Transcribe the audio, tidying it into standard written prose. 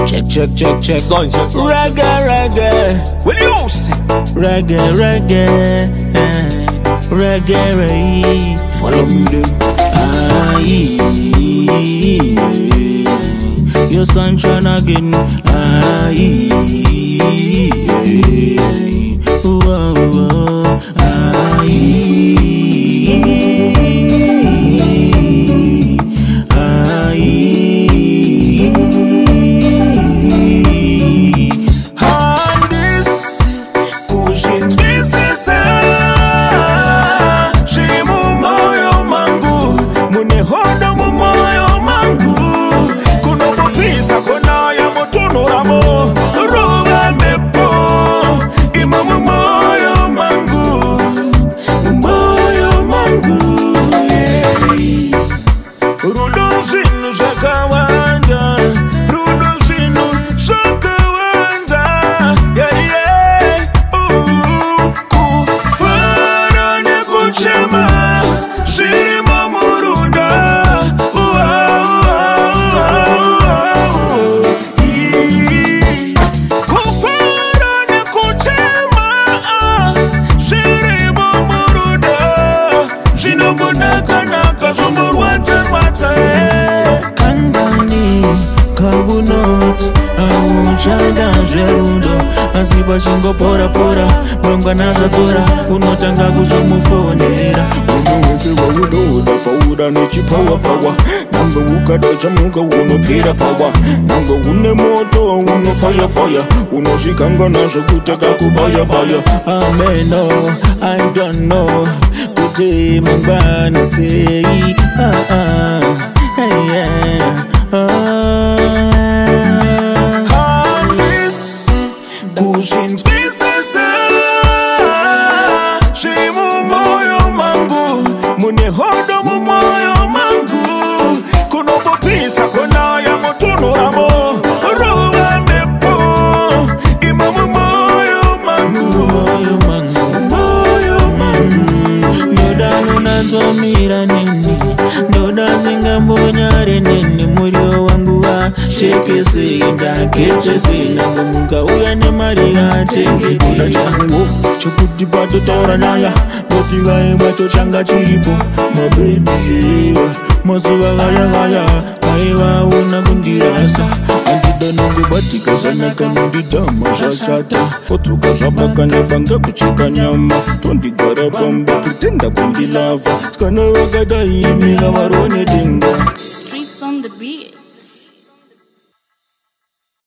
Check. Reggae. Will you say? Reggae. Follow me then. Your sunshine again. Chanda zverudo asi pachingo pora mangwana zvadzora unotanga kuzomufonera Munhu wese waunoda paura nechipawa nange ukada chamuka unopera pawa nange une moto uno fire unosvikangana zvekutaka kubaya ameno I don't know kuti mangwana sei Kuzvinzwisisa zviri mumoyo mangu mune hodo mumoyo mangu kunopopisa konaya mutonhoramo rova mepo imo mumoyo mangu ndoda munanzomira nini ndoda zingambonyare nini muryo wangu shekese ndakechese nangomuka uya nemari atengekula changu chokuti patotaura nyaya noti vaimba tochanga chiripo mabebi mazuva vaya vaivaona kundirasa andidanongobatika zvanaka nondidhama zvashata kotuka zvabakanyabanga kucheka nyama tondigara pamba kutenda kundilava tsikana vakadaimira varone denga